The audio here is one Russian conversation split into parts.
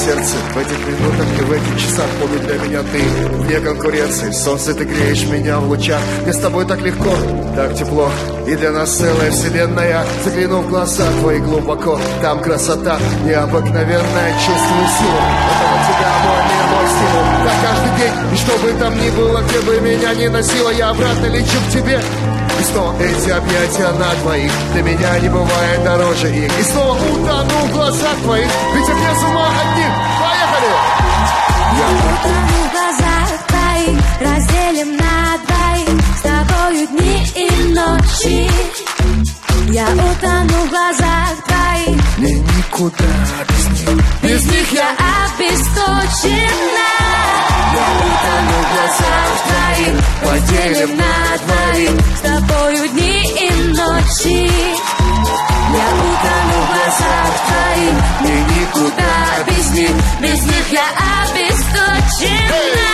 сердце. В этих минутах и в этих часах помни, для меня ты вне конкуренции. Солнце, ты греешь меня в лучах. Мне с тобой так легко, так тепло. И для нас целая вселенная. Загляну в глаза твои глубоко. Там красота необыкновенная. Чувствую силу этого тебя, мой мир, мой стимул. Так каждый день, и что бы там ни было, где бы меня ни носило, я обратно лечу к тебе. И снова эти объятия на двоих. Для меня не бывает дороже их. И снова утону в глазах твоих. Ведь я без ума от них. Поехали! Я утону в глазах твоих. Разделим на двоих. С тобою дни и ночи. Я утону в глазах твоих. Мне никуда без них. Без них я обесточена. Я утону в глазах твоих. Поделим на двоих. С тобою дни и ночи. Я утону в глазах твоих. Мне никуда без них. Без них я обесточена.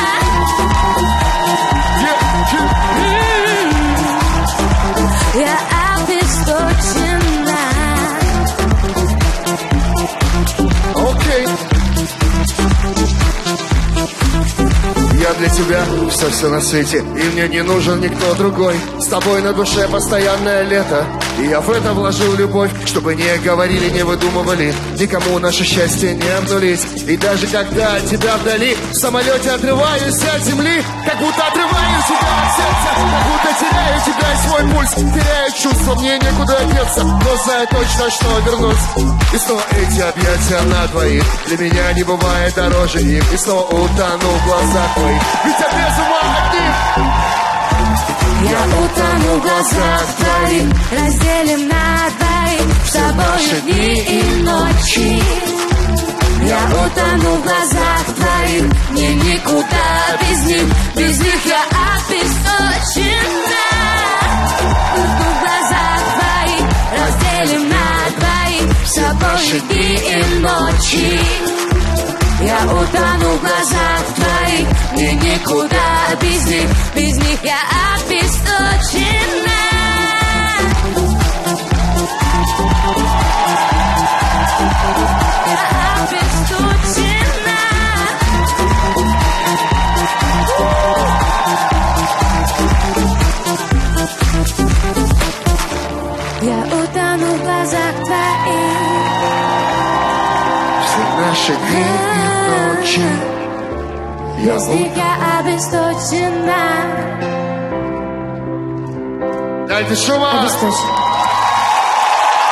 Я обесточена. Окей. Я для тебя все на свете, и мне не нужен никто другой. С тобой на душе постоянное лето, и я в это вложил любовь, чтобы не говорили, не выдумывали, никому наше счастье не обнулить. И даже когда от тебя вдали, в самолете отрываюсь от земли, как будто отрываю тебя от сердца, как будто теряю тебя и свой пульс, теряю чувство, мне некуда деться, но знаю точно, что вернусь. И снова эти объятия на двоих, для меня не бывает дороже их. И снова утону в глазах твоих, ведь я без ума от них. Я утону в глазах твоих. Разделим на двоих. С тобой дни и ночи. Я утону в глазах твоих. Мне никуда без них. Без них я обесточена. Утону в глазах твоих. Разделим на двоих. С тобой дни и ночи. Я утону в глазах твоих. Мне никуда без них. Без них я обесточена. Я обесточена. Я утону в глазах твоих. Все наши дни и ночи. Без них я обесточена. Дайте шума! Обесточена.